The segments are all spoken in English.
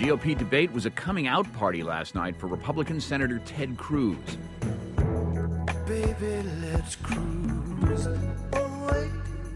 GOP debate was a coming-out party last night for Republican Senator Ted Cruz. Baby, let's cruise away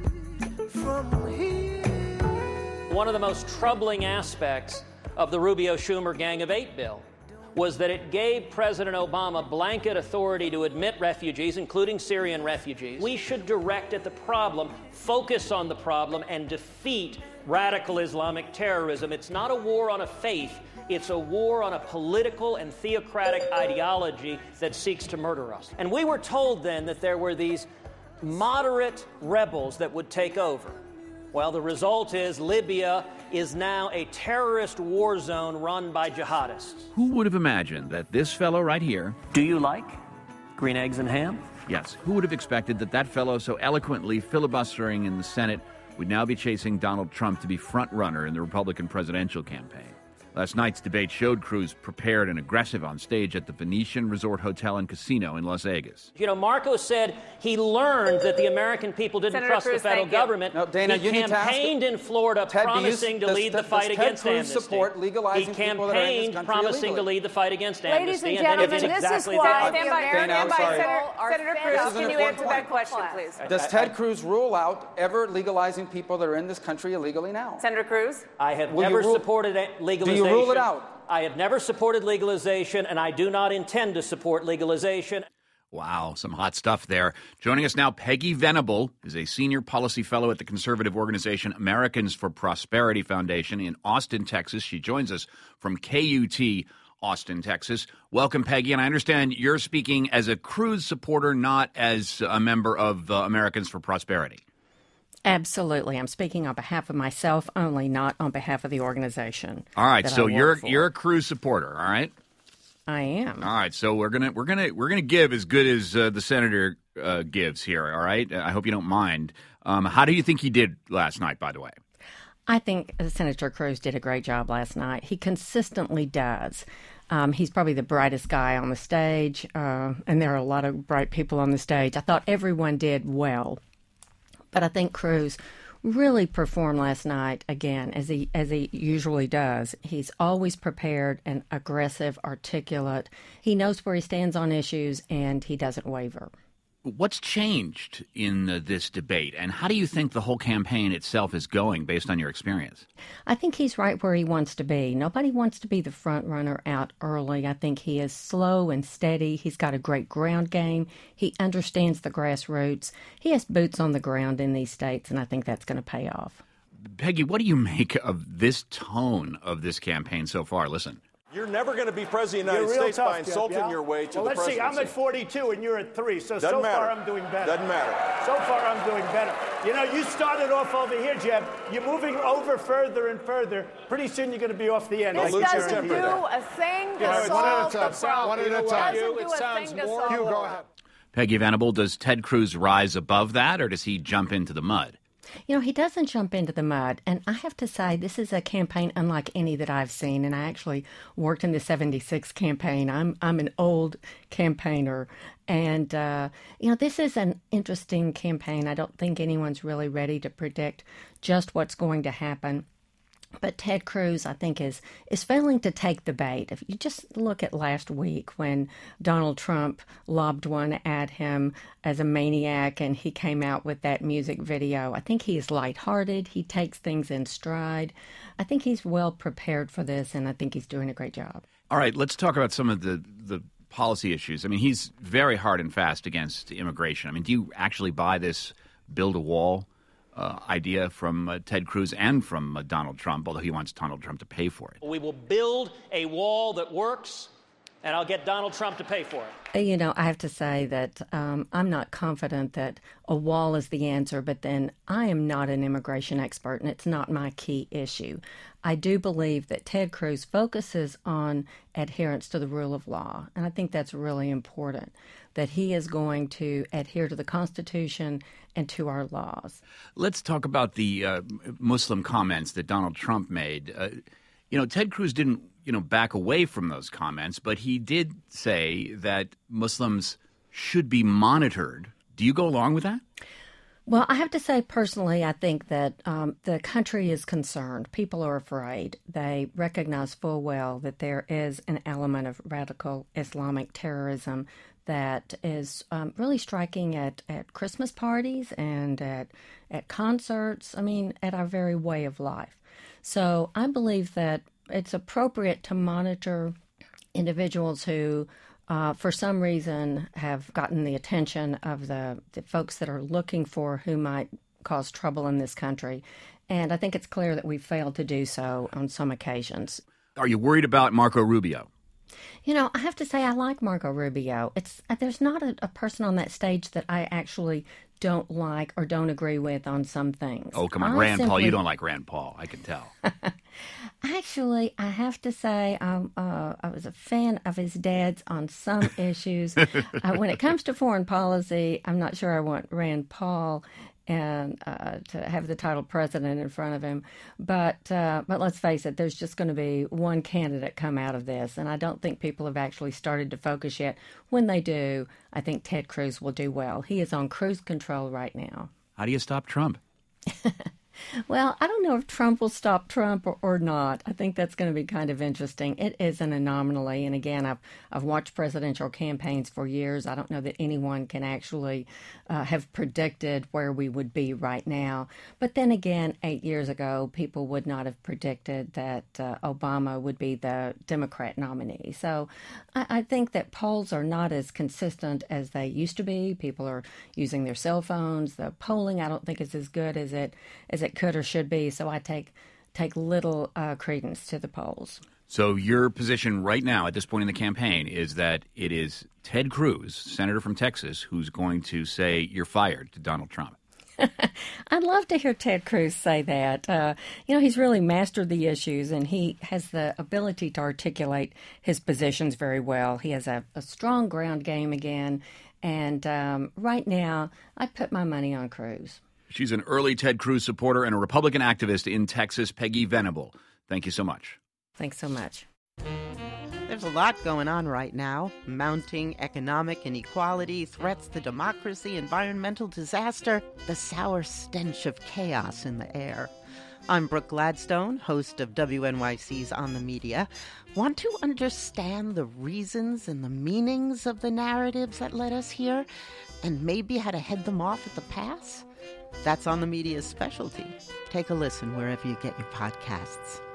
from here. One of the most troubling aspects of the Rubio-Schumer Gang of Eight bill was that it gave President Obama blanket authority to admit refugees, including Syrian refugees. We should direct at the problem, focus on the problem, and defeat radical Islamic terrorism. It's not a war on a faith. It's a war on a political and theocratic ideology that seeks to murder us. And we were told then that there were these moderate rebels that would take over. Well, the result is Libya is now a terrorist war zone run by jihadists. Who would have imagined that this fellow right here... Do you like green eggs and ham? Yes, who would have expected that fellow so eloquently filibustering in the Senate would now be chasing Donald Trump to be front runner in the Republican presidential campaign? Last night's debate showed Cruz prepared and aggressive on stage at the Venetian Resort Hotel and Casino in Las Vegas. You know, Marco said he learned that the American people didn't Senator trust Cruz, the federal government. No, Dana, he you need to ask campaigned in Florida promising to lead the fight against Ted Cruz amnesty. support legalizing he people that are in this campaigned country promising illegally? to lead the fight against Ladies amnesty. and gentlemen, it's this exactly is why the the Dana, I'm sorry. Senator Cruz, This is an can you important answer point. that question, please? Does Ted Cruz rule out ever legalizing people that are in this country illegally now? Senator Cruz? I have Will you never rule- supported legalization. Do you rule it out? I have never supported legalization, and I do not intend to support legalization. Wow, some hot stuff there. Joining us now, Peggy Venable is a senior policy fellow at the conservative organization Americans for Prosperity Foundation in Austin, Texas. She joins us from KUT, Austin, Texas. Welcome, Peggy. And I understand you're speaking as a Cruz supporter, not as a member of Americans for Prosperity. Absolutely. I'm speaking on behalf of myself only, not on behalf of the organization. All right, so you're a Cruz supporter, all right? I am. All right, so we're gonna give as good as the senator gives here. All right, I hope you don't mind. How do you think he did last night? By the way, I think Senator Cruz did a great job last night. He consistently does. He's probably the brightest guy on the stage, and there are a lot of bright people on the stage. I thought everyone did well, but I think Cruz really performed last night again as he usually does. He's always prepared and aggressive, articulate. He knows where he stands on issues, and he doesn't waver. What's changed in this debate, and how do you think the whole campaign itself is going based on your experience? I think he's right where he wants to be. Nobody wants to be the front runner out early. I think he is slow and steady. He's got a great ground game. He understands the grassroots. He has boots on the ground in these states, and I think that's going to pay off. Peggy, what do you make of this tone of this campaign so far? Listen. You're never going to be president of the United States by insulting your way to the presidency. Let's see, I'm at 42 and you're at 3, so Doesn't matter. far I'm doing better. Doesn't matter. So far I'm doing better. You know, you started off over here, Jeb. You're moving over further and further. Pretty soon you're going to be off the end. This doesn't do a thing to solve the problem. One at a time. Doesn't do a thing to solve the problem. Peggy Venable, does Ted Cruz rise above that, or does he jump into the mud? You know, he doesn't jump into the mud. And I have to say, this is a campaign unlike any that I've seen. And I actually worked in the 76 campaign. I'm an old campaigner. And, you know, this is an interesting campaign. I don't think anyone's really ready to predict just what's going to happen. But Ted Cruz, I think, is failing to take the bait. If you just look at last week when Donald Trump lobbed one at him as a maniac and he came out with that music video, I think he is lighthearted. He takes things in stride. I think he's well prepared for this, and I think he's doing a great job. All right, let's talk about some of the policy issues. I mean, he's very hard and fast against immigration. I mean, do you actually buy this build a wall idea from Ted Cruz and from Donald Trump, although he wants Donald Trump to pay for it? We will build a wall that works, and I'll get Donald Trump to pay for it. You know, I have to say that I'm not confident that a wall is the answer, but then I am not an immigration expert, and it's not my key issue. I do believe that Ted Cruz focuses on adherence to the rule of law, and I think that's really important, that he is going to adhere to the Constitution and to our laws. Let's talk about the Muslim comments that Donald Trump made. You know, Ted Cruz didn't, back away from those comments, but he did say that Muslims should be monitored. Do you go along with that? Well, I have to say personally, I think that the country is concerned. People are afraid. They recognize full well that there is an element of radical Islamic terrorism that is really striking at Christmas parties and at concerts, at our very way of life. So I believe that it's appropriate to monitor individuals who, for some reason, have gotten the attention of the folks that are looking for who might cause trouble in this country. And I think it's clear that we've failed to do so on some occasions. Are you worried about Marco Rubio? I have to say I like Marco Rubio. There's not a person on that stage that I actually don't like or don't agree with on some things. Oh, come on, Rand Paul. You don't like Rand Paul, I can tell. Actually, I have to say I was a fan of his dad's on some issues. When it comes to foreign policy, I'm not sure I want Rand Paul and to have the title president in front of him. But let's face it, there's just going to be one candidate come out of this, and I don't think people have actually started to focus yet. When they do, I think Ted Cruz will do well. He is on cruise control right now. How do you stop Trump? Well, I don't know if Trump will stop Trump or not. I think that's going to be kind of interesting. It is an anomaly. And again, I've watched presidential campaigns for years. I don't know that anyone can actually have predicted where we would be right now. But then again, 8 years ago, people would not have predicted that Obama would be the Democrat nominee. So I think that polls are not as consistent as they used to be. People are using their cell phones. The polling, I don't think, is as good as it could or should be, so I take little credence to the polls. So your position right now at this point in the campaign is that it is Ted Cruz, senator from Texas, who's going to say you're fired to Donald Trump. I'd love to hear Ted Cruz say that. He's really mastered the issues, and he has the ability to articulate his positions very well. He has a strong ground game again, and right now I put my money on Cruz. She's an early Ted Cruz supporter and a Republican activist in Texas, Peggy Venable. Thank you so much. Thanks so much. There's a lot going on right now. Mounting economic inequality, threats to democracy, environmental disaster, the sour stench of chaos in the air. I'm Brooke Gladstone, host of WNYC's On the Media. Want to understand the reasons and the meanings of the narratives that led us here, and maybe how to head them off at the pass? That's On the Media's specialty. Take a listen wherever you get your podcasts.